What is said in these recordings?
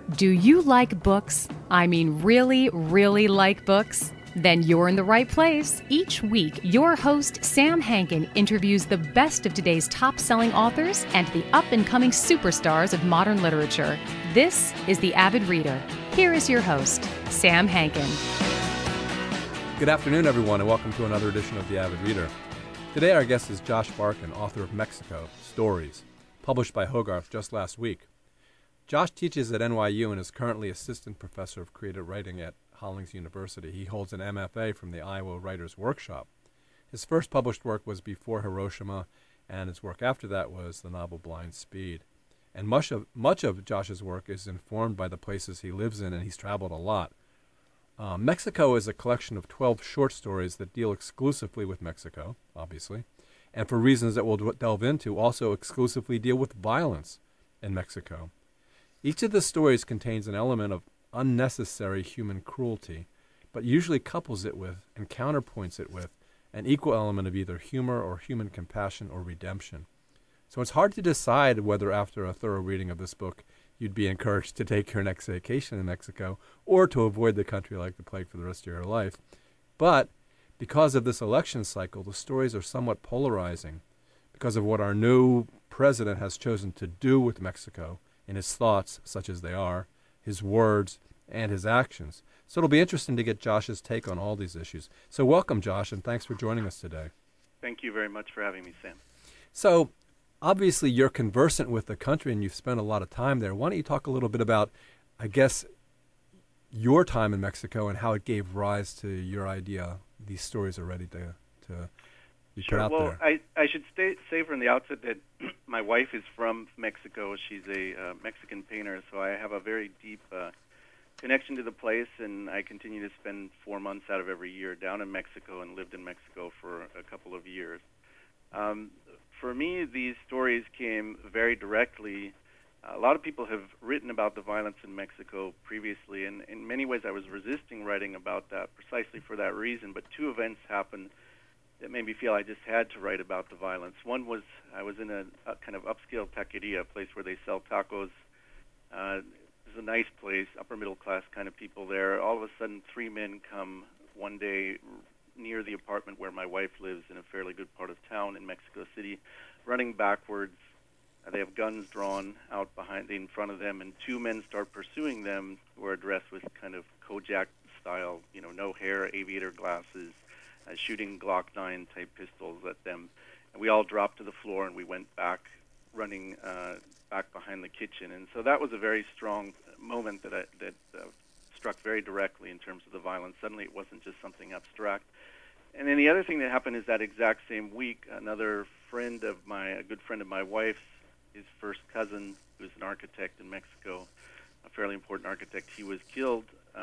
Do you like books? I mean, really, really like books? Then you're in the right place. Each week, your host, Sam Hankin, interviews the best of today's top-selling authors and the up-and-coming superstars of modern literature. This is The Avid Reader. Here is your host, Sam Hankin. Good afternoon, everyone, and welcome to another edition of The Avid Reader. Today, our guest is Josh Barkan, author of Mexico, Stories, published by Hogarth just last week. Josh teaches at NYU and is currently assistant professor of creative writing at Hollings University. He holds an MFA from the Iowa Writers Workshop. His first published work was Before Hiroshima, and his work after that was the novel Blind Speed. And much of Josh's work is informed by the places he lives in, and he's traveled a lot. Mexico is a collection of 12 short stories that deal exclusively with Mexico, obviously, and for reasons that we'll delve into, also exclusively deal with violence in Mexico. Each of the stories contains an element of unnecessary human cruelty, but usually couples it with and counterpoints it with an equal element of either humor or human compassion or redemption. So it's hard to decide whether after a thorough reading of this book you'd be encouraged to take your next vacation in Mexico or to avoid the country like the plague for the rest of your life. But because of this election cycle, the stories are somewhat polarizing because of what our new president has chosen to do with Mexico in his thoughts, such as they are, his words, and his actions. So it'll be interesting to get Josh's take on all these issues. So welcome, Josh, and thanks for joining us today. Thank you very much for having me, Sam. So obviously you're conversant with the country and you've spent a lot of time there. Why don't you talk a little bit about, I guess, your time in Mexico and how it gave rise to your idea these stories are ready to be put out Well, there? I should say from the outset that my wife is from Mexico. She's a Mexican painter, so I have a very deep connection to the place, and I continue to spend 4 months out of every year down in Mexico and lived in Mexico for a couple of years. For me, these stories came very directly. A lot of people have written about the violence in Mexico previously, and in many ways I was resisting writing about that precisely for that reason, but two events happened that made me feel I just had to write about the violence. One was I was in a kind of upscale taqueria, a place where they sell tacos. It's a nice place, upper middle class kind of people there. All of a sudden, 3 men come one day near the apartment where my wife lives in a fairly good part of town in Mexico City, running backwards. They have guns drawn out in front of them, and 2 men start pursuing them who are dressed with kind of Kojak style, no hair, aviator glasses, shooting Glock 9 type pistols at them. And we all dropped to the floor and we went back, running back behind the kitchen. And so that was a very strong moment that struck very directly in terms of the violence. Suddenly it wasn't just something abstract. And then the other thing that happened is that exact same week, a good friend of my wife's, his first cousin, who's an architect in Mexico, a fairly important architect, he was killed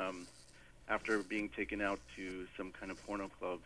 after being taken out to some kind of porno clubs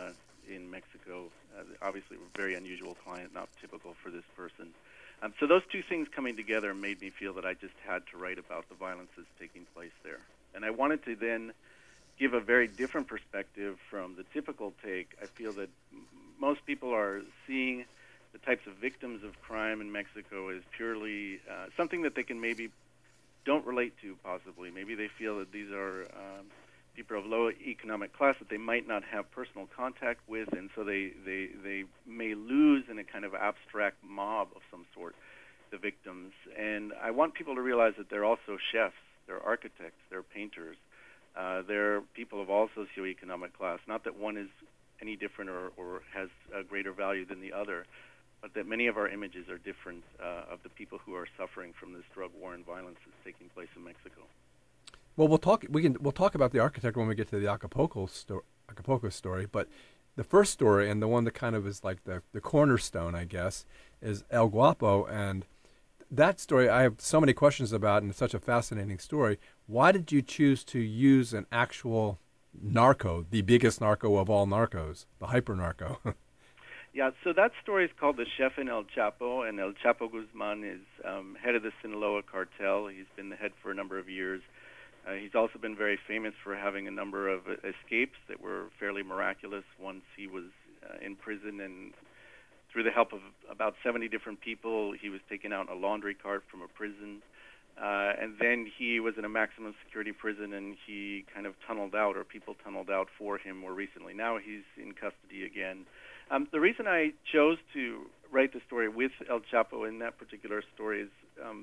in Mexico. Obviously, a very unusual client, not typical for this person. So those two things coming together made me feel that I just had to write about the violence that's taking place there. And I wanted to then give a very different perspective from the typical take. I feel that most people are seeing the types of victims of crime in Mexico as purely something that they can maybe don't relate to, possibly. Maybe they feel that these are people of low economic class that they might not have personal contact with, and so they may lose in a kind of abstract mob of some sort, the victims. And I want people to realize that they're also chefs, they're architects, they're painters, they're people of all socioeconomic class. Not that one is any different or has a greater value than the other, but that many of our images are different of the people who are suffering from this drug war and violence that's taking place in Mexico. Well, we'll talk about the architect when we get to the Acapulco story. But the first story, and the one that kind of is like the cornerstone, I guess, is El Guapo. And that story I have so many questions about, and it's such a fascinating story. Why did you choose to use an actual narco, the biggest narco of all narcos, the hyper narco? Yeah, so that story is called The Chef in El Chapo, and El Chapo Guzman is head of the Sinaloa cartel. He's been the head for a number of years. He's also been very famous for having a number of escapes that were fairly miraculous. Once he was in prison, and through the help of about 70 different people, he was taken out in a laundry cart from a prison. And then he was in a maximum security prison, and he kind of tunneled out, or people tunneled out for him more recently. Now he's in custody again. The reason I chose to write the story with El Chapo in that particular story is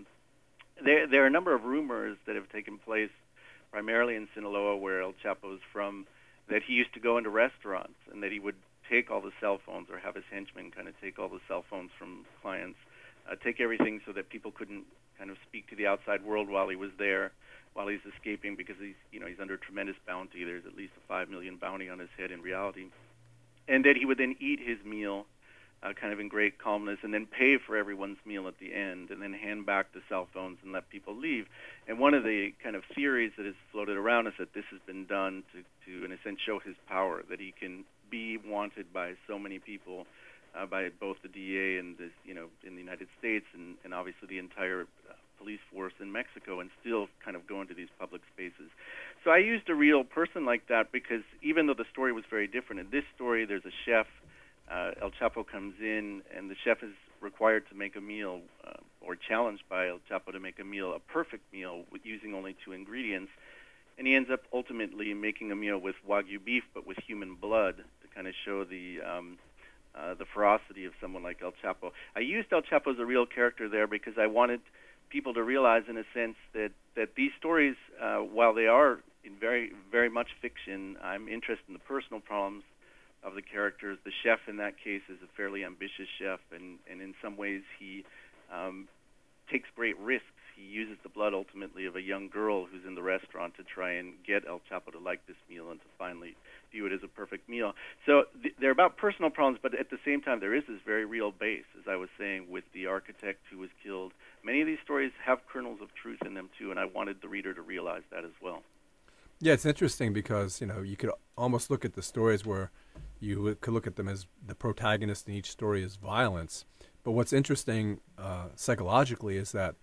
there are a number of rumors that have taken place, primarily in Sinaloa, where El Chapo is from, that he used to go into restaurants and that he would take all the cell phones, or have his henchmen kind of take all the cell phones from clients, take everything so that people couldn't kind of speak to the outside world while he was there, while he's escaping, because he's under tremendous bounty. There's at least a $5 million bounty on his head in reality. And that he would then eat his meal kind of in great calmness, and then pay for everyone's meal at the end, and then hand back the cell phones and let people leave. And one of the kind of theories that has floated around is that this has been done to in a sense, show his power, that he can be wanted by so many people, by both the DEA and in the United States, and obviously the entire police force in Mexico, and still kind of go into these public spaces. So I used a real person like that, because even though the story was very different, in this story there's a chef. El Chapo comes in, and the chef is required to make a meal, or challenged by El Chapo to make a meal, a perfect meal, with using only 2 ingredients. And he ends up ultimately making a meal with Wagyu beef, but with human blood, to kind of show the ferocity of someone like El Chapo. I used El Chapo as a real character there because I wanted people to realize, in a sense, that these stories, while they are in very, very much fiction, I'm interested in the personal problems of the characters. The chef in that case is a fairly ambitious chef, and in some ways he takes great risks. He uses the blood ultimately of a young girl who's in the restaurant to try and get El Chapo to like this meal and to finally view it as a perfect meal. So they're about personal problems, but at the same time there is this very real base, as I was saying, with the architect who was killed. Many of these stories have kernels of truth in them too, and I wanted the reader to realize that as well. Yeah, it's interesting because, you could almost look at the stories where you could look at them as the protagonist in each story is violence. But what's interesting psychologically is that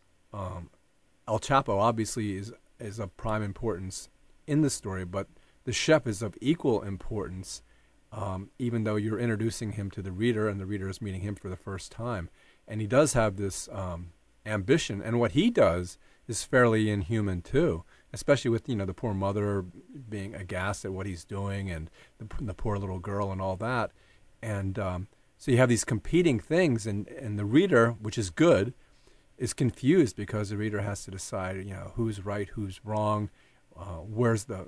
El Chapo obviously is of prime importance in the story, but the chef is of equal importance, even though you're introducing him to the reader and the reader is meeting him for the first time. And he does have this ambition, and what he does is fairly inhuman too, especially with the poor mother being aghast at what he's doing, and the poor little girl and all that. And so you have these competing things, and the reader, which is good, is confused because the reader has to decide who's right, who's wrong, where's the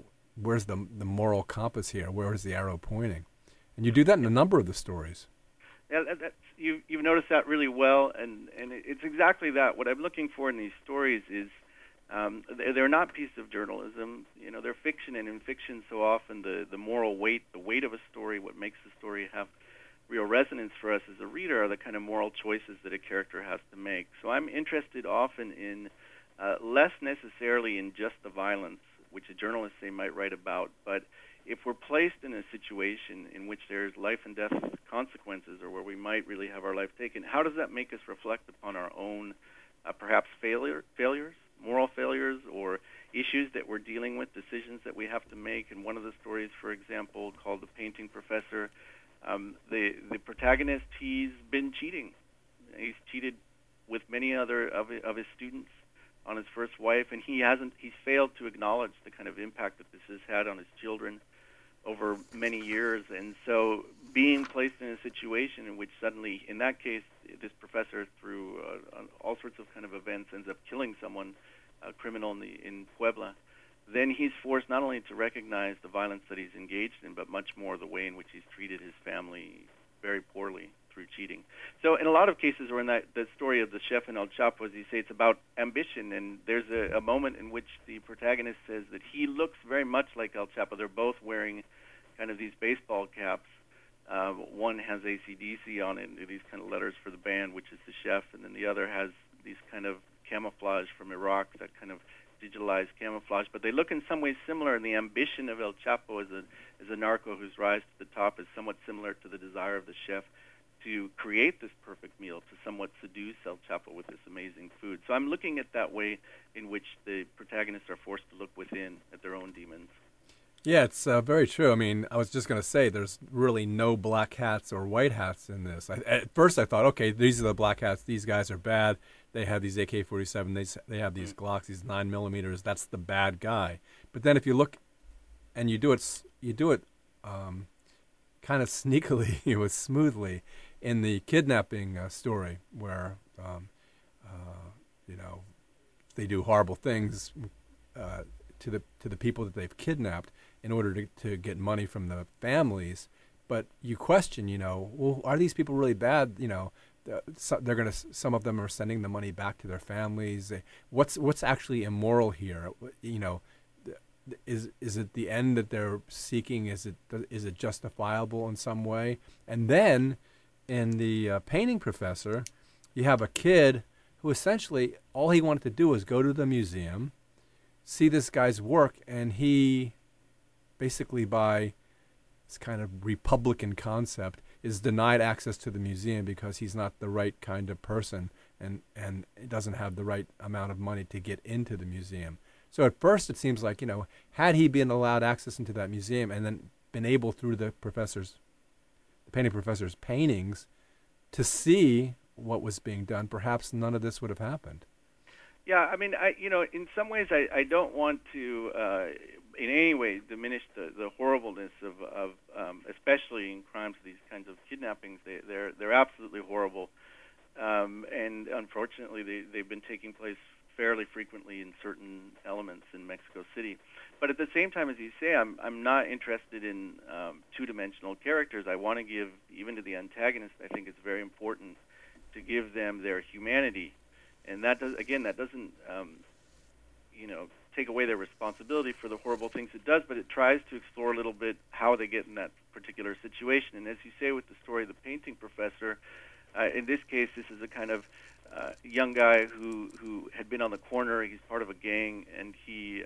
moral compass here, where is the arrow pointing. And you do that in a number of the stories. Yeah, you've noticed that really well, and it's exactly that. What I'm looking for in these stories is they're not pieces of journalism. They're fiction, and in fiction, so often the moral weight, the weight of a story, what makes the story have real resonance for us as a reader, are the kind of moral choices that a character has to make. So I'm interested often in less necessarily in just the violence, which a journalist, say, might write about, but if we're placed in a situation in which there's life and death consequences, or where we might really have our life taken, how does that make us reflect upon our own perhaps failures, moral failures, or issues that we're dealing with, decisions that we have to make? In one of the stories, for example, called The Painting Professor, the protagonist, he's been cheating. He's cheated with many other of his students on his first wife, and he's failed to acknowledge the kind of impact that this has had on his children over many years. And so being placed in a situation in which suddenly, in that case, this professor, through all sorts of kind of events, ends up killing someone, a criminal in Puebla, then he's forced not only to recognize the violence that he's engaged in, but much more the way in which he's treated his family very poorly through cheating. So in a lot of cases, or in the story of the chef and El Chapo, as you say, it's about ambition, and there's a moment in which the protagonist says that he looks very much like El Chapo. They're both wearing kind of these baseball caps. One has AC/DC on it, and these kind of letters for the band, which is the chef, and then the other has these kind of camouflage from Iraq, that kind of digitalized camouflage. But they look in some ways similar, and the ambition of El Chapo as a narco whose rise to the top is somewhat similar to the desire of the chef to create this perfect meal, to somewhat seduce El Chapo with this amazing food. So I'm looking at that way in which the protagonists are forced to look within at their own demons. Yeah, it's very true. I mean, I was just going to say there's really no black hats or white hats in this. At first I thought, okay, these are the black hats. These guys are bad. they have these AK-47, they have these Glocks, these 9mm. That's the bad guy. But then if you look, and you do it kind of sneakily, with smoothly, in the kidnapping story, where they do horrible things to the people that they've kidnapped in order to get money from the families. But you question, well, are these people really bad? Some of them are sending the money back to their families. What's actually immoral here? Is it the end that they're seeking? Is it justifiable in some way? And then in the painting professor, you have a kid who essentially all he wanted to do was go to the museum, see this guy's work, and he basically, by this kind of Republican concept, is denied access to the museum because he's not the right kind of person and doesn't have the right amount of money to get into the museum. So at first it seems like, had he been allowed access into that museum and then been able through the painting professor's paintings to see what was being done, perhaps none of this would have happened. Yeah, I mean, in some ways, I don't want to in any way diminish the horribleness of especially in crimes, these kinds of kidnappings. They're absolutely horrible, and unfortunately, they've been taking place fairly frequently in certain elements in Mexico City. But at the same time, as you say, I'm not interested in two-dimensional characters. I want to give, even to the antagonist, I think it's very important to give them their humanity. And that doesn't take away their responsibility for the horrible things it does, but it tries to explore a little bit how they get in that particular situation. And as you say with the story of the painting professor, in this case, this is a kind of young guy who had been on the corner. He's part of a gang, and he's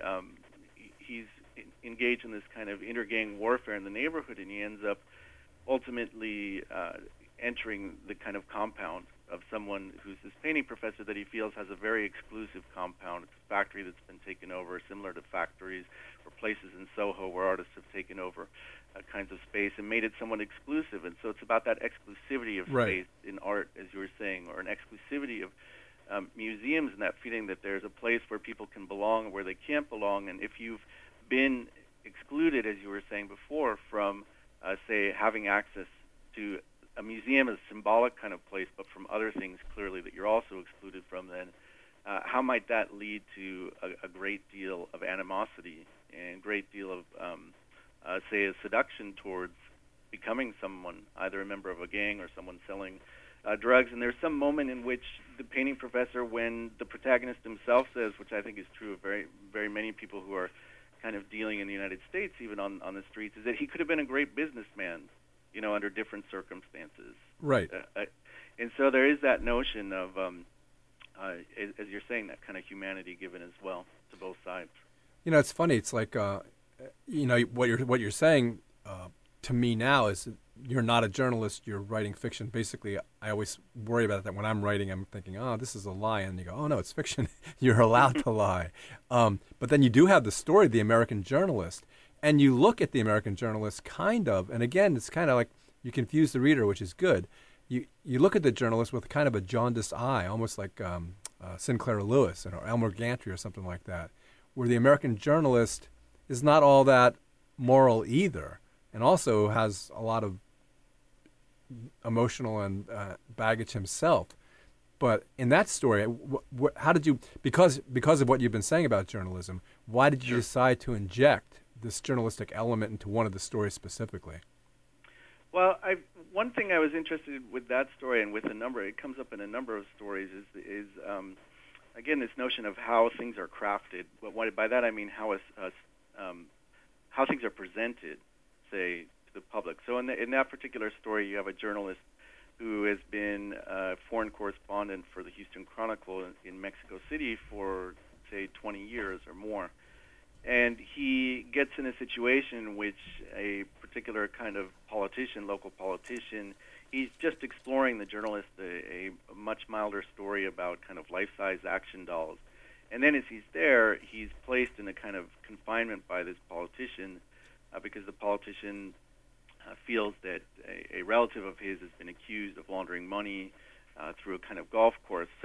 engaged in this kind of inter-gang warfare in the neighborhood, and he ends up ultimately entering the kind of compound of someone who's this painting professor that he feels has a very exclusive compound. It's a factory that's been taken over, similar to factories or places in Soho where artists have taken over kinds of space and made it somewhat exclusive. And so it's about that exclusivity of space in art, as you were saying, or an exclusivity of museums, and that feeling that there's a place where people can belong and where they can't belong. And if you've been excluded, as you were saying before, from, say, having access to a museum is a symbolic kind of place, but from other things clearly that you're also excluded from, then how might that lead to a great deal of animosity and a great deal of, say, a seduction towards becoming someone, either a member of a gang or someone selling drugs? And there's some moment in which the painting professor, when the protagonist himself says, which I think is true of very, very many people who are kind of dealing in the United States, even on the streets, is that he could have been a great businessman, under different circumstances. Right. And so there is that notion of, as you're saying, that kind of humanity given as well to both sides. It's funny. It's like, what you're saying to me now is you're not a journalist. You're writing fiction. Basically, I always worry about that when I'm writing. I'm thinking, oh, this is a lie. And you go, oh, no, it's fiction. You're allowed to lie. But then you do have the story, The American Journalist. And you look at The American Journalist kind of, and again, it's kind of like you confuse the reader, which is good. You look at the journalist with kind of a jaundiced eye, almost like Sinclair Lewis or Elmer Gantry or something like that, where The American Journalist is not all that moral either, and also has a lot of emotional and baggage himself. But in that story, how did you, because of what you've been saying about journalism, why did you decide to inject this journalistic element into one of the stories specifically? Well, one thing I was interested in with that story, and with it comes up in a number of stories, is again, this notion of how things are crafted. But by that I mean how things are presented, say, to the public. So in that particular story, you have a journalist who has been a foreign correspondent for the Houston Chronicle in Mexico City for, say, 20 years or more. And he gets in a situation in which a particular kind of local politician, he's just exploring the journalist a much milder story about kind of life-size action dolls. And then as he's there, he's placed in a kind of confinement by this politician because the politician feels that a relative of his has been accused of laundering money through a kind of golf course. So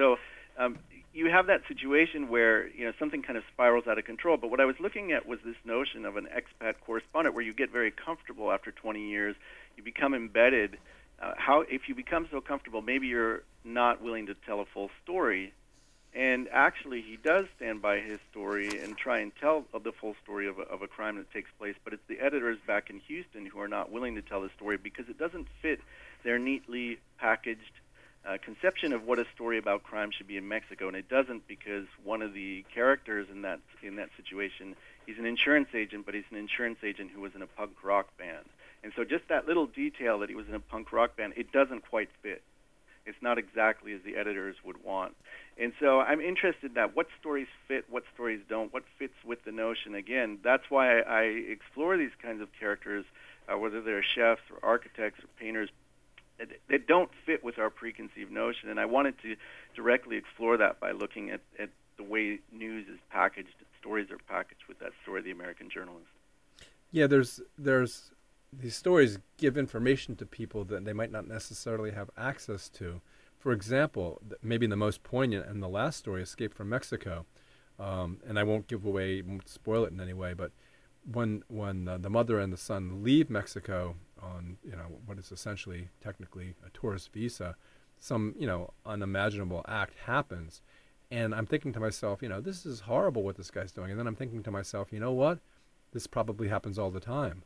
you have that situation where something kind of spirals out of control. But what I was looking at was this notion of an expat correspondent, where you get very comfortable after 20 years, you become embedded. If you become so comfortable, maybe you're not willing to tell a full story. And actually, he does stand by his story and try and tell the full story of a crime that takes place. But it's the editors back in Houston who are not willing to tell the story because it doesn't fit their neatly packaged conception of what a story about crime should be in Mexico. And it doesn't, because one of the characters in that situation, he's an insurance agent, but he's an insurance agent who was in a punk rock band. And so just that little detail that he was in a punk rock band, it doesn't quite fit. It's not exactly as the editors would want. And so I'm interested in that. What stories fit, what stories don't, what fits with the notion. Again, that's why I explore these kinds of characters, whether they're chefs or architects or painters, that don't fit with our preconceived notion. And I wanted to directly explore that by looking at the way news is packaged, stories are packaged with that story of the American journalist. Yeah, there's these stories give information to people that they might not necessarily have access to. For example, maybe the most poignant and the last story, Escape from Mexico, and I won't spoil it in any way, but when the mother and the son leave Mexico on what is essentially technically a tourist visa, some unimaginable act happens, and I'm thinking to myself, this is horrible what this guy's doing, and then I'm thinking to myself, you know what, this probably happens all the time.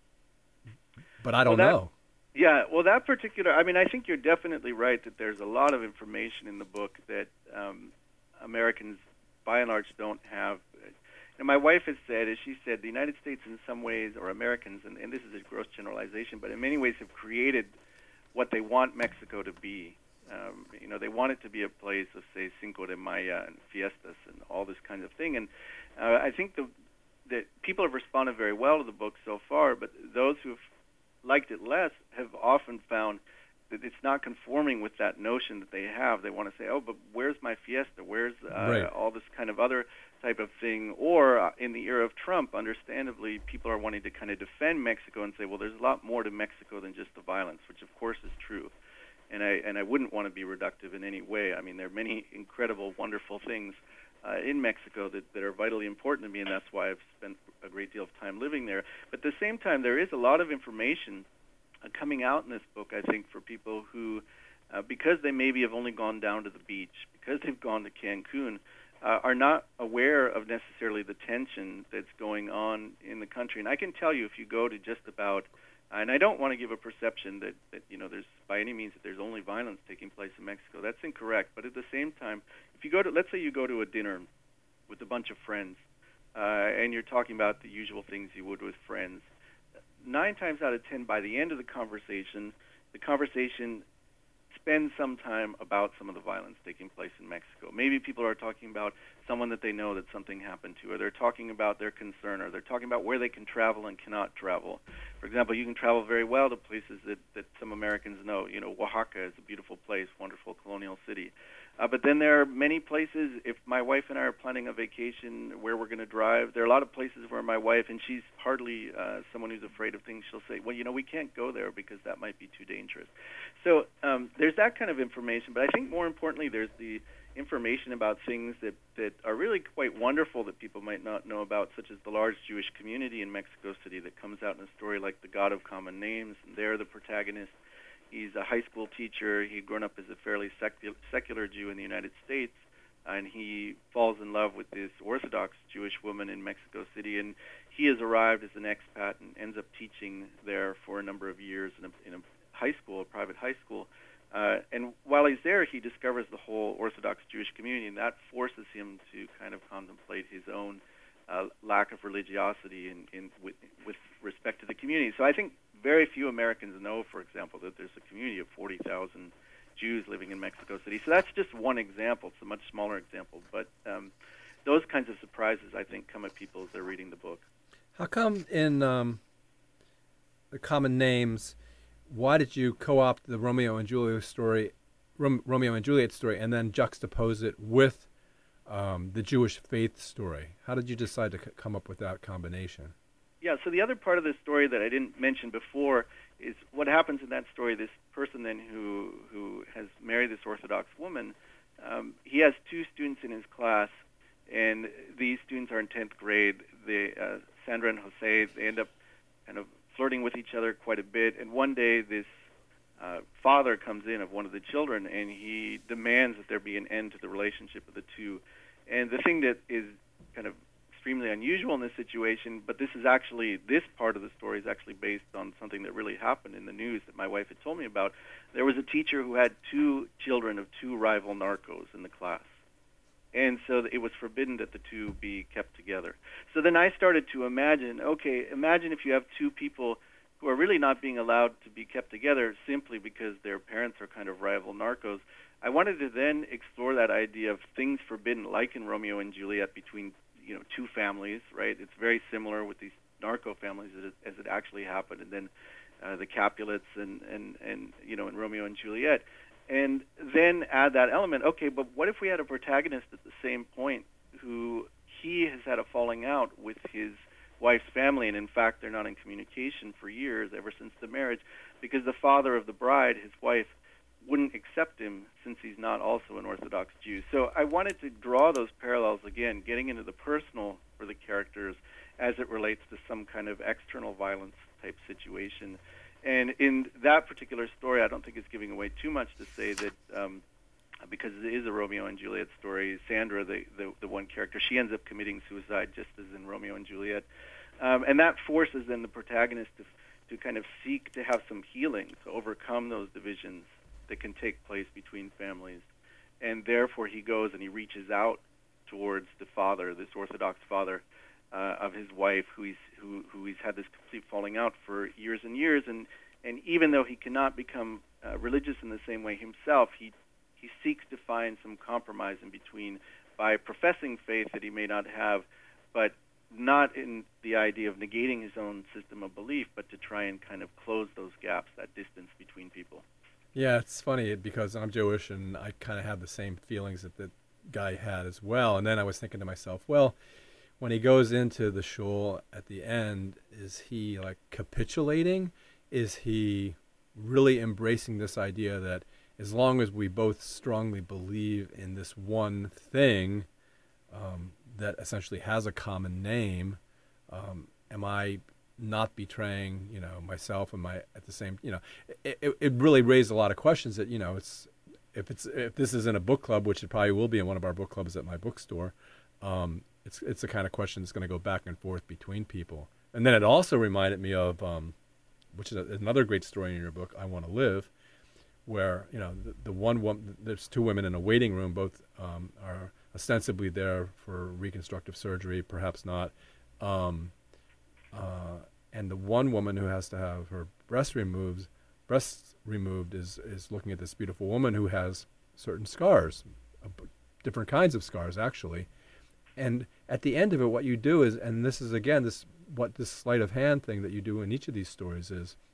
But I don't know. Yeah, well, that particular, I think you're definitely right that there's a lot of information in the book that Americans, by and large, don't have. And my wife has said, as she said, the United States in some ways, or Americans, and this is a gross generalization, but in many ways have created what they want Mexico to be. They want it to be a place of, say, Cinco de Mayo and fiestas and all this kind of thing. And I think that people have responded very well to the book so far, but those who have liked it less have often found that it's not conforming with that notion that they have. They want to say, oh, but where's my fiesta? Where's all this kind of other type of thing? Or in the era of Trump, understandably, people are wanting to kind of defend Mexico and say, well, there's a lot more to Mexico than just the violence, which of course is true. And I wouldn't want to be reductive in any way. I mean, there are many incredible, wonderful things in Mexico that are vitally important to me, and that's why I've spent a great deal of time living there. But at the same time, there is a lot of information coming out in this book, I think, for people who, because they maybe have only gone down to the beach, because they've gone to Cancun, are not aware of necessarily the tension that's going on in the country. And I can tell you, if you go to just about, and I don't want to give a perception that there's by any means that there's only violence taking place in Mexico. That's incorrect. But at the same time, if you go to, let's say you go to a dinner with a bunch of friends, and you're talking about the usual things you would with friends, 9 times out of 10, by the end of the conversation spends some time about some of the violence taking place in Mexico. Maybe people are talking about someone that they know that something happened to, or they're talking about their concern, or they're talking about where they can travel and cannot travel. For example, you can travel very well to places that some Americans know. Oaxaca is a beautiful place, wonderful colonial city. But then there are many places, if my wife and I are planning a vacation where we're going to drive, there are a lot of places where my wife, and she's hardly someone who's afraid of things, she'll say, well, we can't go there because that might be too dangerous. So there's that kind of information, but I think more importantly there's the information about things that are really quite wonderful that people might not know about, such as the large Jewish community in Mexico City that comes out in a story like The God of Common Names, and they're the protagonist. He's a high school teacher. He'd grown up as a fairly secular Jew in the United States, and he falls in love with this Orthodox Jewish woman in Mexico City, and he has arrived as an expat and ends up teaching there for a number of years in a high school, a private high school. And while he's there, he discovers the whole Orthodox Jewish community, and that forces him to kind of contemplate his own lack of religiosity with respect to the community. So I think very few Americans know, for example, that there's a community of 40,000 Jews living in Mexico City. So that's just one example. It's a much smaller example. But those kinds of surprises, I think, come at people as they're reading the book. How come in The Common Names, why did you co-opt the Romeo and Juliet story, and then juxtapose it with the Jewish faith story? How did you decide to come up with that combination? Yeah, so the other part of the story that I didn't mention before is what happens in that story. This person then who has married this Orthodox woman he has two students in his class, and these students are in 10th grade. Sandra and Jose, they end up kind of flirting with each other quite a bit. And one day, this father comes in of one of the children, and he demands that there be an end to the relationship of the two. And the thing that is kind of extremely unusual in this situation, but this part of the story is actually based on something that really happened in the news that my wife had told me about. There was a teacher who had two children of two rival narcos in the class. And so it was forbidden that the two be kept together. So then I started to imagine if you have two people who are really not being allowed to be kept together simply because their parents are kind of rival narcos. I wanted to then explore that idea of things forbidden, like in Romeo and Juliet, between two families, right? It's very similar with these narco families as it actually happened, and then the Capulets and in Romeo and Juliet. And then add that element, okay, but what if we had a protagonist at the same point who he has had a falling out with his wife's family, and in fact they're not in communication for years, ever since the marriage, because the father of the bride, his wife, wouldn't accept him since he's not also an Orthodox Jew. So I wanted to draw those parallels again, getting into the personal for the characters as it relates to some kind of external violence type situation. And in that particular story, I don't think it's giving away too much to say that because it is a Romeo and Juliet story, Sandra, the one character, she ends up committing suicide just as in Romeo and Juliet. And that forces then the protagonist to kind of seek to have some healing, to overcome those divisions that can take place between families. And therefore he goes and he reaches out towards the father, this Orthodox father, of his wife, who he's had this complete falling out for years and years, and even though he cannot become religious in the same way himself, he seeks to find some compromise in between by professing faith that he may not have, but not in the idea of negating his own system of belief, but to try and kind of close those gaps, that distance between people. Yeah, it's funny because I'm Jewish and I kind of have the same feelings that the guy had as well. And then I was thinking to myself, well, when he goes into the shul at the end, is he like capitulating? Is he really embracing this idea that as long as we both strongly believe in this one thing that essentially has a common name, am I not betraying, myself? Am I at the same, it really raised a lot of questions that, it's if this is in a book club, which it probably will be in one of our book clubs at my bookstore, it's the kind of question that's going to go back and forth between people. And then it also reminded me of, which is another great story in your book, I Want to Live, where the one woman, there's two women in a waiting room, both are ostensibly there for reconstructive surgery, perhaps not, and the one woman who has to have her breasts removed is looking at this beautiful woman who has certain scars, different kinds of scars actually. And at the end of it, what you do is, and this is again this sleight of hand thing that you do in each of these stories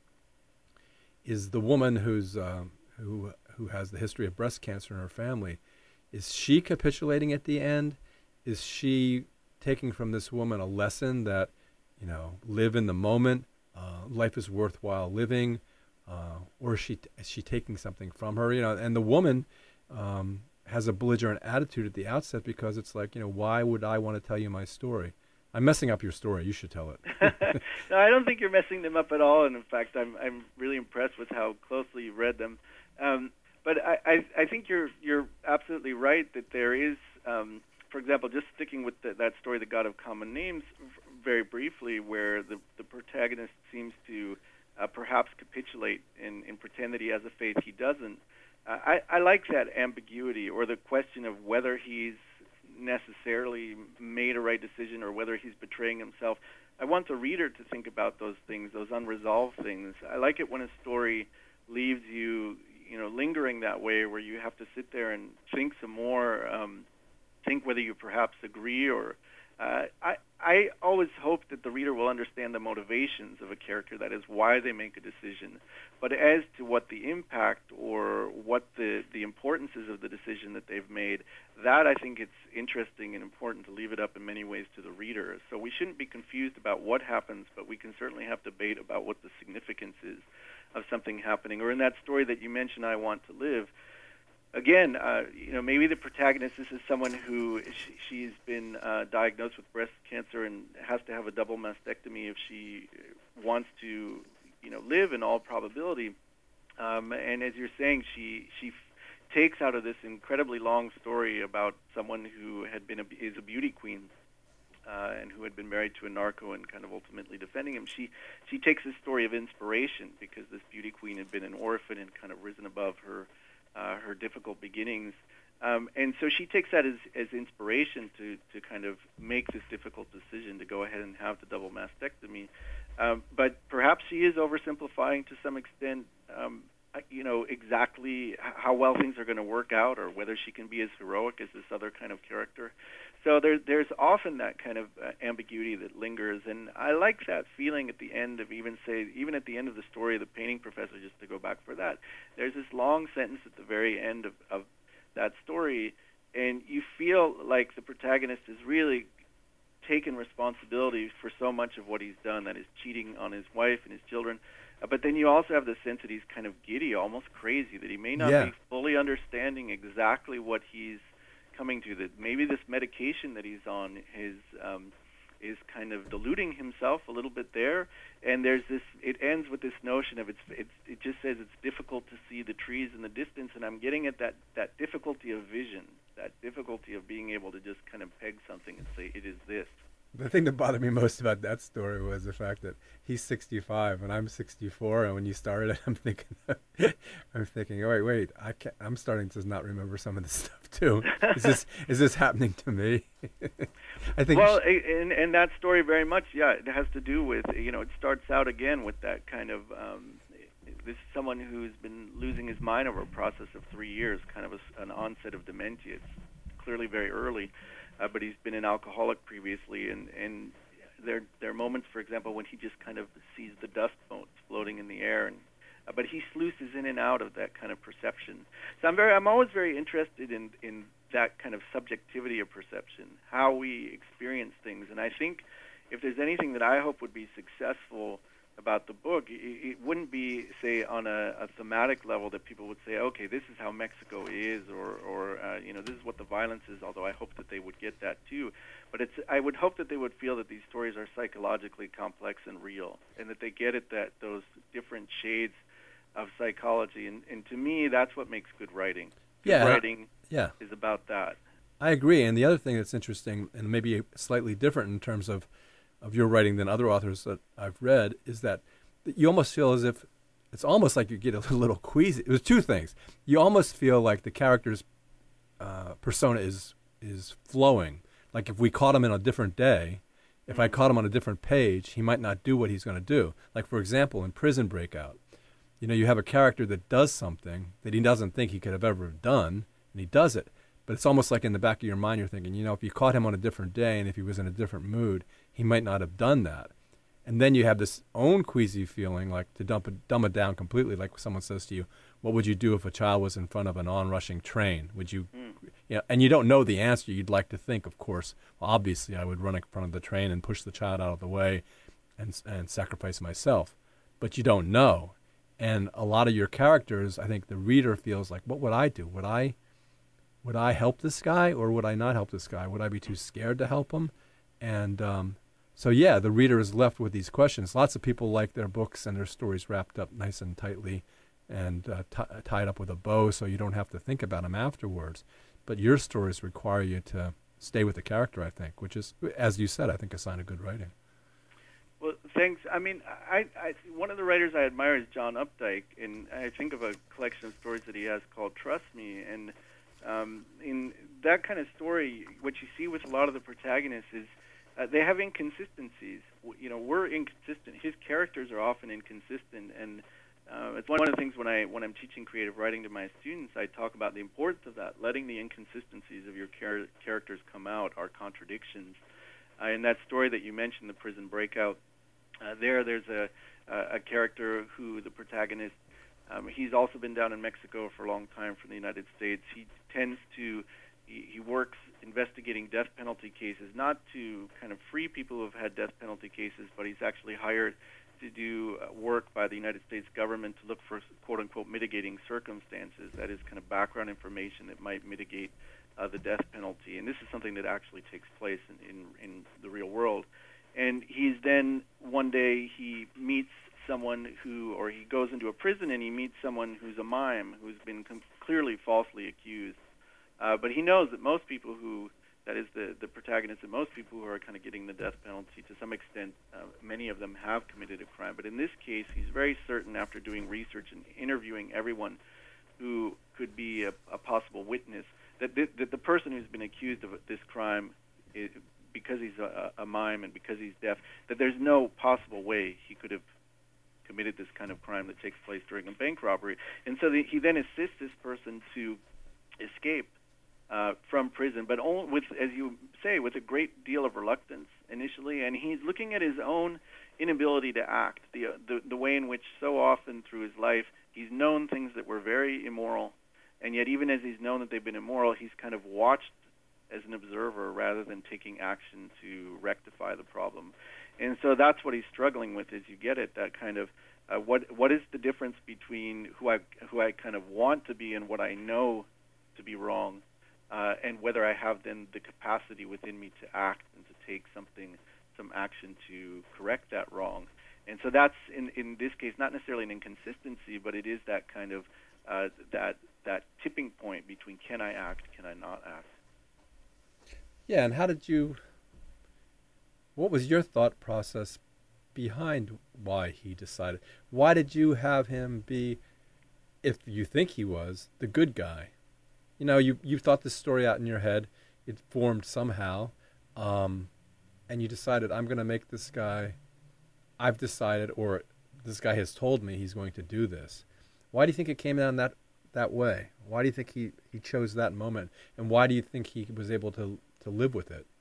is the woman who has the history of breast cancer in her family. Is she capitulating at the end? Is she taking from this woman a lesson that, live in the moment, life is worthwhile living, or is she taking something from her? And the woman has a belligerent attitude at the outset because it's like, why would I want to tell you my story? I'm messing up your story. You should tell it. No, I don't think you're messing them up at all. And in fact, I'm really impressed with how closely you read them. But I think you're absolutely right that there is, for example, just sticking with that story, The God of Common Names, very briefly, where the protagonist seems to perhaps capitulate and pretend that he has a faith he doesn't. I like that ambiguity, or the question of whether he's necessarily made a right decision or whether he's betraying himself. I want the reader to think about those things, those unresolved things. I like it when a story leaves you, lingering that way, where you have to sit there and think some more, think whether you perhaps agree or... I always hope that the reader will understand the motivations of a character, that is, why they make a decision. But as to what the impact or what the importance is of the decision that they've made, that I think it's interesting and important to leave it up in many ways to the reader. So we shouldn't be confused about what happens, but we can certainly have debate about what the significance is of something happening. Or in that story that you mentioned, I Want to Live, again, maybe the protagonist, this is someone who she's been diagnosed with breast cancer and has to have a double mastectomy if she wants to, live in all probability. And as you're saying, she takes out of this incredibly long story about someone who is a beauty queen. And who had been married to a narco and kind of ultimately defending him. She takes this story of inspiration because this beauty queen had been an orphan and kind of risen above her difficult beginnings. And so she takes that as inspiration to kind of make this difficult decision to go ahead and have the double mastectomy. But perhaps she is oversimplifying to some extent, exactly how well things are going to work out or whether she can be as heroic as this other kind of character. So there's often that kind of ambiguity that lingers, and I like that feeling at the end of even at the end of the story of The Painting Professor, just to go back for that. There's this long sentence at the very end of that story, and you feel like the protagonist has really taken responsibility for so much of what he's done, that is cheating on his wife and his children. But then you also have the sense that he's kind of giddy, almost crazy, that he may not be fully understanding exactly what he's coming to, that maybe this medication that he's on is kind of deluding himself a little bit there. And there's this, it ends with this notion of it just says it's difficult to see the trees in the distance, and I'm getting at that difficulty of vision, that difficulty of being able to just kind of peg something and say it is this. The thing that bothered me most about that story was the fact that he's 65 and I'm 64, and when you started it, I'm thinking, oh wait, I'm starting to not remember some of this stuff too. Is this happening to me? I think. Well, and that story very much, it has to do with it starts out again with that kind of this is someone who's been losing his mind over a process of 3 years, kind of an onset of dementia. It's clearly very early. But he's been an alcoholic previously, and there are moments, for example, when he just kind of sees the dust motes floating in the air, and but he sluices in and out of that kind of perception. So I'm always very interested in that kind of subjectivity of perception, how we experience things, and I think if there's anything that I hope would be successful about the book, it wouldn't be, say, on a thematic level that people would say, okay, this is how Mexico is, or this is what the violence is, although I hope that they would get that too. But I would hope that they would feel that these stories are psychologically complex and real, and that they get at those different shades of psychology. And to me, that's what makes good writing. Good writing is about that. I agree. And the other thing that's interesting, and maybe slightly different in terms of your writing than other authors that I've read, is that you almost feel as if it's almost like you get a little queasy. It was two things. You almost feel like the character's persona is flowing. Like if we caught him in a different day, if I caught him on a different page, he might not do what he's going to do. Like, for example, in Prison Breakout, you have a character that does something that he doesn't think he could have ever done, and he does it. But it's almost like in the back of your mind you're thinking, if you caught him on a different day and if he was in a different mood, he might not have done that. And then you have this own queasy feeling, like to dumb it down completely, like someone says to you, what would you do if a child was in front of an onrushing train? Would you, and you don't know the answer. You'd like to think, of course, well, obviously I would run in front of the train and push the child out of the way and sacrifice myself. But you don't know. And a lot of your characters, I think the reader feels like, what would I do? Would I help this guy, or would I not help this guy? Would I be too scared to help him? And the reader is left with these questions. Lots of people like their books and their stories wrapped up nice and tightly and tied up with a bow so you don't have to think about them afterwards. But your stories require you to stay with the character, I think, which is, as you said, I think a sign of good writing. Well, thanks. I mean, I one of the writers I admire is John Updike, and I think of a collection of stories that he has called Trust Me, and in that kind of story, what you see with a lot of the protagonists is they have inconsistencies. We're inconsistent. His characters are often inconsistent, and it's one of the things when I'm teaching creative writing to my students, I talk about the importance of that, letting the inconsistencies of your characters come out, our contradictions. In that story that you mentioned, the Prison Breakout, there's a character who the protagonist. He's also been down in Mexico for a long time from the United States. He works investigating death penalty cases, not to kind of free people who have had death penalty cases, but he's actually hired to do work by the United States government to look for quote-unquote mitigating circumstances, that is kind of background information that might mitigate the death penalty. And this is something that actually takes place in the real world. And he's then, one day, he meets someone or he goes into a prison and he meets someone who's a mime, who's been clearly falsely accused. But he knows that most people that is the protagonist, that most people who are kind of getting the death penalty, to some extent, many of them have committed a crime. But in this case, he's very certain, after doing research and interviewing everyone who could be a possible witness, that the person who's been accused of this crime, because he's a mime and because he's deaf, that there's no possible way he could have committed this kind of crime that takes place during a bank robbery. And so he then assists this person to escape from prison, but only with, as you say, with a great deal of reluctance initially. And he's looking at his own inability to act, the way in which so often through his life he's known things that were very immoral, and yet even as he's known that they've been immoral, he's kind of watched as an observer rather than taking action to rectify the problem. And so that's what he's struggling with, as you get it, that kind of what is the difference between who I kind of want to be and what I know to be wrong, and whether I have then the capacity within me to act and to take some action to correct that wrong. And so that's, in this case, not necessarily an inconsistency, but it is that kind of that tipping point between can I act, can I not act. Yeah, and what was your thought process behind why he decided? Why did you have him be, if you think he was, the good guy? You know, you thought this story out in your head. It formed somehow, and you decided, I'm going to make this guy, I've decided, or this guy has told me he's going to do this. Why do you think it came down that way? Why do you think he chose that moment? And why do you think he was able to live with it?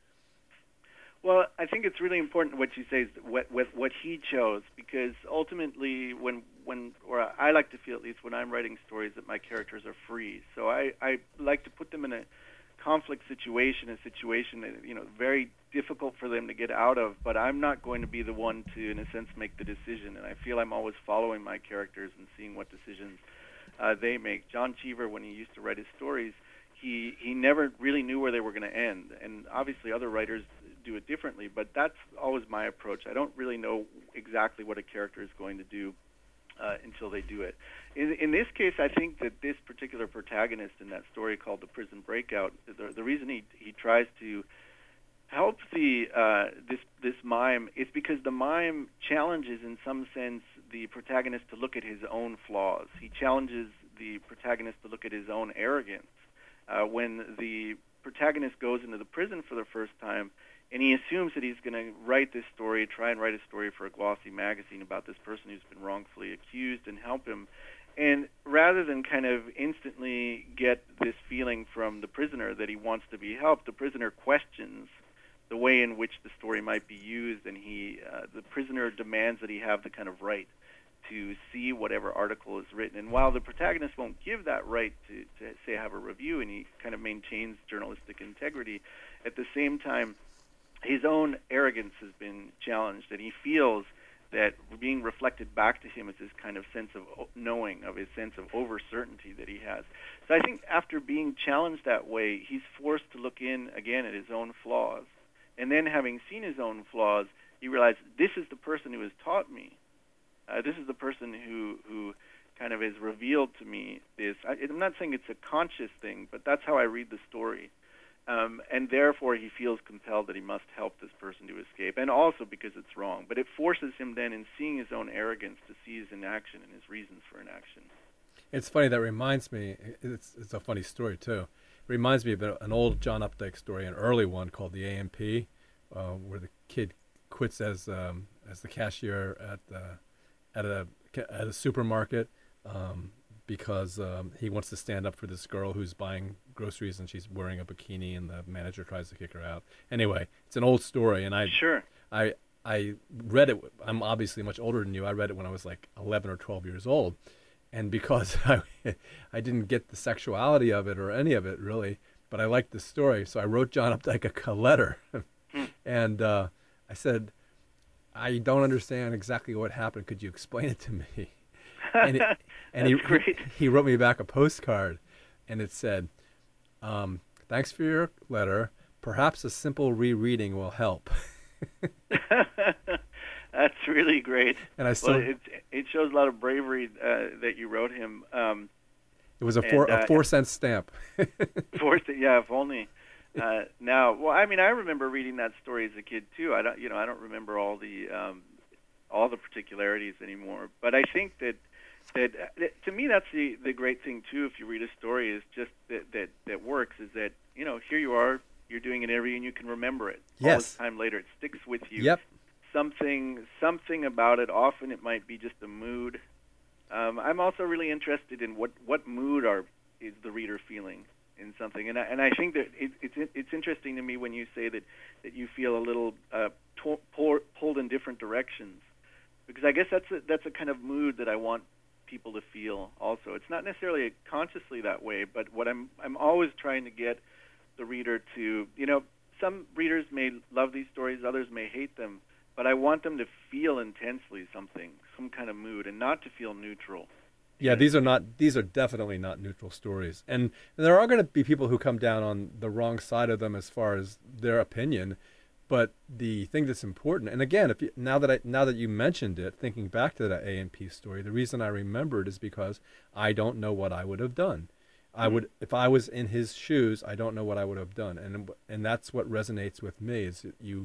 Well, I think it's really important what you say is what he chose, because ultimately, or I like to feel, at least when I'm writing stories, that my characters are free. So I like to put them in a conflict situation, a situation that, very difficult for them to get out of, but I'm not going to be the one to, in a sense, make the decision. And I feel I'm always following my characters and seeing what decisions they make. John Cheever, when he used to write his stories, he never really knew where they were going to end. And obviously other writers do it differently, but that's always my approach. I don't really know exactly what a character is going to do until they do it. In this case, I think that this particular protagonist in that story called The Prison Breakout, the reason he tries to help this mime is because the mime challenges, in some sense, the protagonist to look at his own flaws. He challenges the protagonist to look at his own arrogance. When the protagonist goes into the prison for the first time, and he assumes that he's going to try and write a story for a glossy magazine about this person who's been wrongfully accused and help him. And rather than kind of instantly get this feeling from the prisoner that he wants to be helped, the prisoner questions the way in which the story might be used, and the prisoner demands that he have the kind of right to see whatever article is written. And while the protagonist won't give that right to say, have a review, and he kind of maintains journalistic integrity, at the same time, his own arrogance has been challenged, and he feels that being reflected back to him is this kind of sense of knowing, of his sense of over-certainty that he has. So I think after being challenged that way, he's forced to look in again at his own flaws. And then having seen his own flaws, he realized, this is the person who has taught me. This is the person who kind of has revealed to me this. I'm not saying it's a conscious thing, but that's how I read the story. And therefore he feels compelled that he must help this person to escape, and also because it's wrong. But it forces him then, in seeing his own arrogance, to see his inaction and his reasons for inaction. It's funny, that reminds me, it's a funny story too. It reminds me of an old John Updike story, an early one called The A.M.P., where the kid quits as the cashier at a supermarket because he wants to stand up for this girl who's buying groceries, and she's wearing a bikini, and the manager tries to kick her out. Anyway, it's an old story, and I read it. I'm obviously much older than you. I read it when I was like 11 or 12 years old, and because I didn't get the sexuality of it or any of it really, but I liked the story, so I wrote John Updike a letter, and I said, I don't understand exactly what happened. Could you explain it to me? He wrote me back a postcard, and it said, thanks for your letter. Perhaps a simple rereading will help. That's really great. And I still, it shows a lot of bravery that you wrote him. It was a 4-cent stamp. Yeah, if only. Now, well, I mean, I remember reading that story as a kid too. I don't remember all the particularities anymore. But I think that to me, that's the great thing too. If you read a story, is just that works. Is that here you are, you're doing an interview, and you can remember it. Yes. All this time later, it sticks with you. Yep. Something about it. Often it might be just a mood. I'm also really interested in what mood is the reader feeling in something, and I think that it's interesting to me when you say that you feel a little pulled in different directions, because I guess that's a kind of mood that I want people to feel. Also, it's not necessarily consciously that way, but what I'm always trying to get the reader to, some readers may love these stories, others may hate them. But I want them to feel intensely something, some kind of mood, and not to feel neutral. Yeah, these are definitely not neutral stories. And there are going to be people who come down on the wrong side of them as far as their opinion. But the thing that's important, and again, now that you mentioned it, thinking back to that A&P story, the reason I remembered is because I don't know what I would have done. If I was in his shoes, I don't know what I would have done. And that's what resonates with me, is that you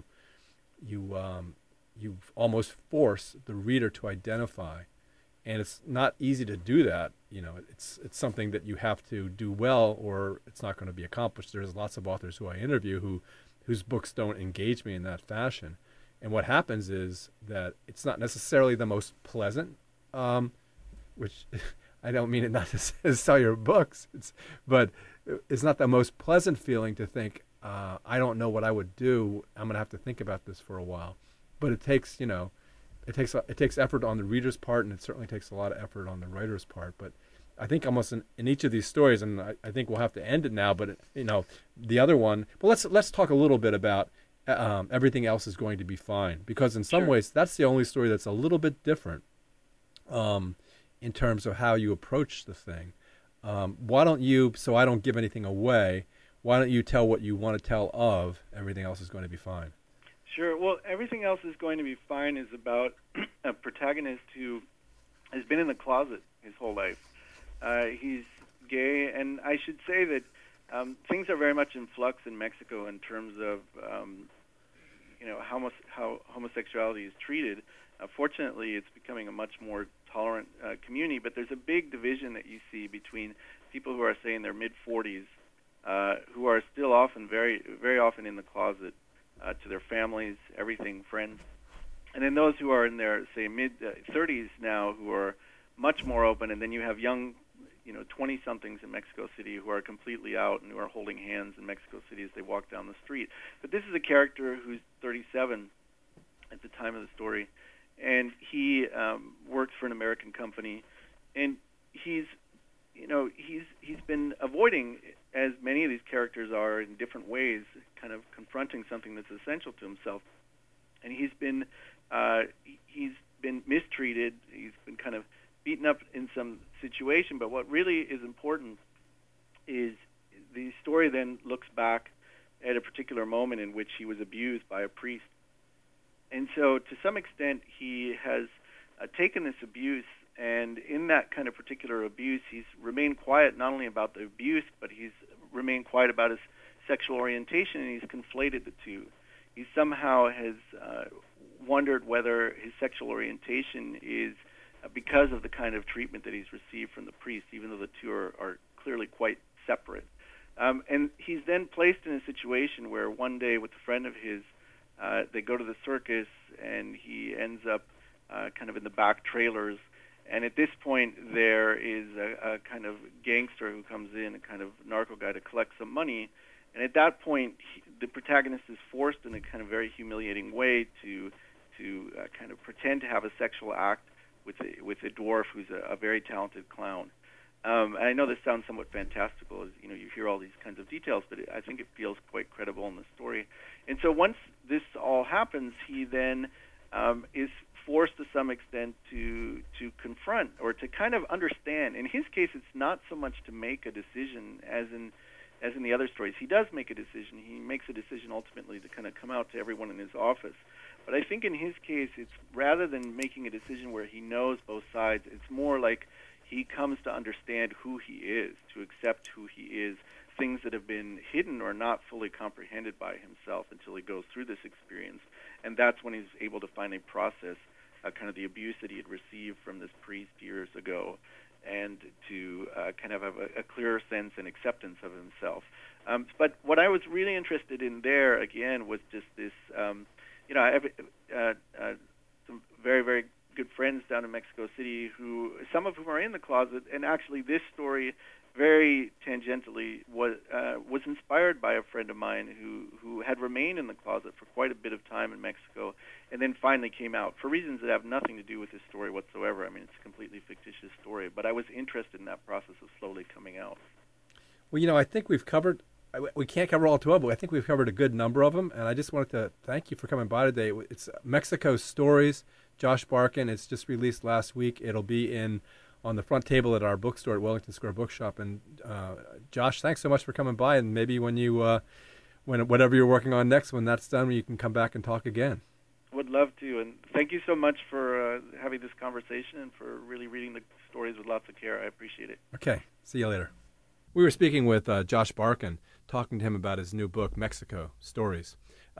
almost force the reader to identify, and it's not easy to do that. It's something that you have to do well, or it's not going to be accomplished. There's lots of authors who I interview whose books don't engage me in that fashion, and what happens is that it's not necessarily the most pleasant, which I don't mean it not to sell your books, but it's not the most pleasant feeling to think, I don't know what I would do. I'm going to have to think about this for a while. But it takes effort on the reader's part, and it certainly takes a lot of effort on the writer's part. But I think almost in each of these stories, and I think we'll have to end it now. But the other one. But let's talk a little bit about Everything Else Is Going to Be Fine, because in some ways that's the only story that's a little bit different in terms of how you approach the thing. Why don't you? So I don't give anything away. Why don't you tell what you want to tell of Everything Else Is Going to Be Fine? Sure. Well, Everything Else Is Going to Be Fine is about a protagonist who has been in the closet his whole life. He's gay, and I should say that things are very much in flux in Mexico in terms of how homosexuality is treated. Fortunately, it's becoming a much more tolerant community, but there's a big division that you see between people who are, say, in their mid-40s, who are still often, very, very often in the closet to their families, everything, friends. And then those who are in their, say, mid-30s now, who are much more open. And then you have young, 20-somethings in Mexico City who are completely out and who are holding hands in Mexico City as they walk down the street. But this is a character who's 37 at the time of the story, and he works for an American company, and he's been avoiding, as many of these characters are in different ways, kind of confronting something that's essential to himself. And he's been mistreated. He's been kind of beaten up in some situation. But what really is important is the story then looks back at a particular moment in which he was abused by a priest. And so to some extent he has taken this abuse, and in that kind of particular abuse, he's remained quiet not only about the abuse, but he's remained quiet about his sexual orientation, and he's conflated the two. He somehow has wondered whether his sexual orientation is because of the kind of treatment that he's received from the priest, even though the two are clearly quite separate. And he's then placed in a situation where one day with a friend of his, they go to the circus, and he ends up kind of in the back trailers. And at this point, there is a kind of gangster who comes in, a kind of narco guy, to collect some money. And at that point, the protagonist is forced in a kind of very humiliating way to kind of pretend to have a sexual act with a dwarf who's a very talented clown. And I know this sounds somewhat fantastical, as you know, you hear all these kinds of details, but I think it feels quite credible in the story. And so once this all happens, he then is forced to some extent to confront or to kind of understand. In his case, it's not so much to make a decision as in the other stories. He does make a decision. He makes a decision ultimately to kind of come out to everyone in his office. But I think in his case, it's rather than making a decision where he knows both sides, it's more like he comes to understand who he is, to accept who he is, things that have been hidden or not fully comprehended by himself until he goes through this experience. And that's when he's able to finally process kind of the abuse that he had received from this priest years ago, and to kind of have a clearer sense and acceptance of himself. But what I was really interested in there, again, was just this, I have some very, very good friends down in Mexico City, some of whom are in the closet, and actually this story very tangentially was inspired by a friend of mine who had remained in the closet for quite a bit of time in Mexico, and then finally came out for reasons that have nothing to do with this story whatsoever. I mean, it's a completely fictitious story, but I was interested in that process of slowly coming out. Well, I think we've covered. We can't cover all 12, but I think we've covered a good number of them, and I just wanted to thank you for coming by today. It's Mexico Stories, Josh Barkan. It's just released last week. It'll be on the front table at our bookstore at Wellington Square Bookshop. And Josh, thanks so much for coming by. And maybe when whatever you're working on next, when that's done, you can come back and talk again. Would love to. And thank you so much for having this conversation and for really reading the stories with lots of care. I appreciate it. Okay. See you later. We were speaking with Josh Barkan, talking to him about his new book, Mexico Stories.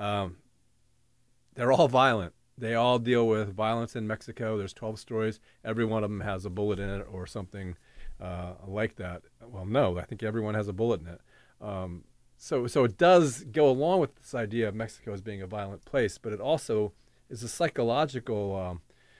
They're all violent. They all deal with violence in Mexico. There's 12 stories. Every one of them has a bullet in it or something like that. Well, no, I think everyone has a bullet in it. So it does go along with this idea of Mexico as being a violent place, but it also is a psychological,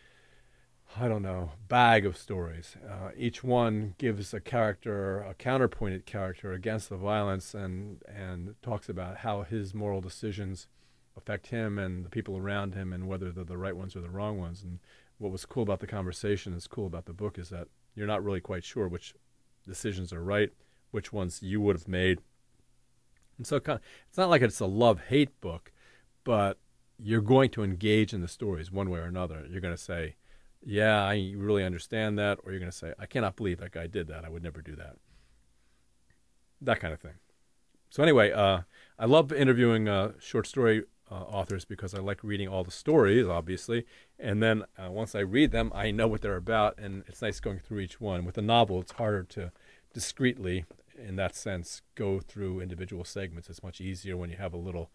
bag of stories. Each one gives a counterpointed character against the violence, and talks about how his moral decisions affect him and the people around him, and whether they're the right ones or the wrong ones. And what was cool about the conversation, is cool about the book, is that you're not really quite sure which decisions are right, which ones you would have made. And so it's not like it's a love-hate book, but you're going to engage in the stories one way or another. You're going to say, yeah, I really understand that, or you're going to say, I cannot believe that guy did that. I would never do that. That kind of thing. So anyway, I love interviewing short story authors because I like reading all the stories, obviously, and then once I read them, I know what they're about, and it's nice going through each one. With a novel, it's harder to discreetly, in that sense, go through individual segments. It's much easier when you have a little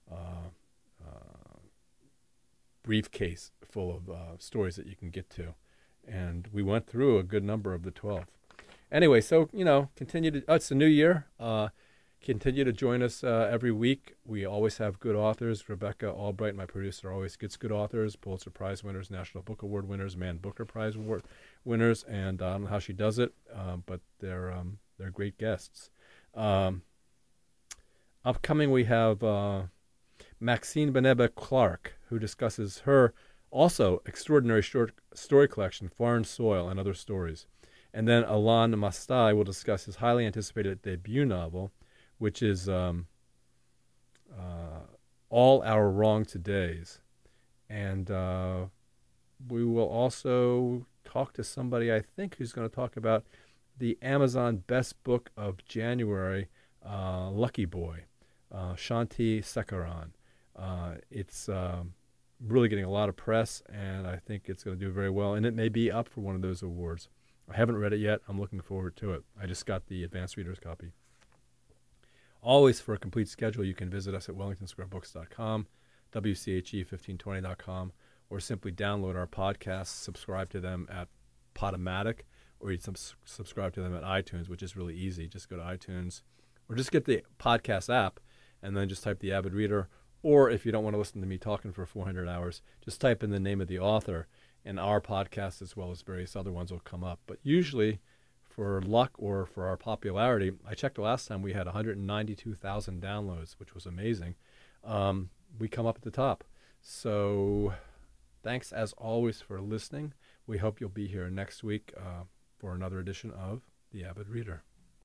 briefcase full of stories that you can get to, and we went through a good number of the 12. Anyway, so continue to. It's a new year. Continue to join us every week. We always have good authors. Rebecca Albright, my producer, always gets good authors, Pulitzer Prize winners, National Book Award winners, Man Booker Prize Award winners, and I don't know how she does it, but they're great guests. Upcoming, we have Maxine Beneba Clark, who discusses her also extraordinary short story collection, Foreign Soil and Other Stories. And then Alon Mastai will discuss his highly anticipated debut novel, which is All Our Wrong Todays. And we will also talk to somebody, I think, who's going to talk about the Amazon Best Book of January, Lucky Boy, Shanti Sekaran. It's really getting a lot of press, and I think it's going to do very well. And it may be up for one of those awards. I haven't read it yet. I'm looking forward to it. I just got the advanced reader's copy. Always, for a complete schedule, you can visit us at wellingtonsquarebooks.com, WCHE1520.com, or simply download our podcasts, subscribe to them at Podomatic, or you can subscribe to them at iTunes, which is really easy. Just go to iTunes, or just get the podcast app, and then just type The Avid Reader. Or if you don't want to listen to me talking for 400 hours, just type in the name of the author, and our podcast, as well as various other ones, will come up. But usually, for luck or for our popularity, I checked the last time, we had 192,000 downloads, which was amazing. We come up at the top. So thanks, as always, for listening. We hope you'll be here next week for another edition of The Avid Reader.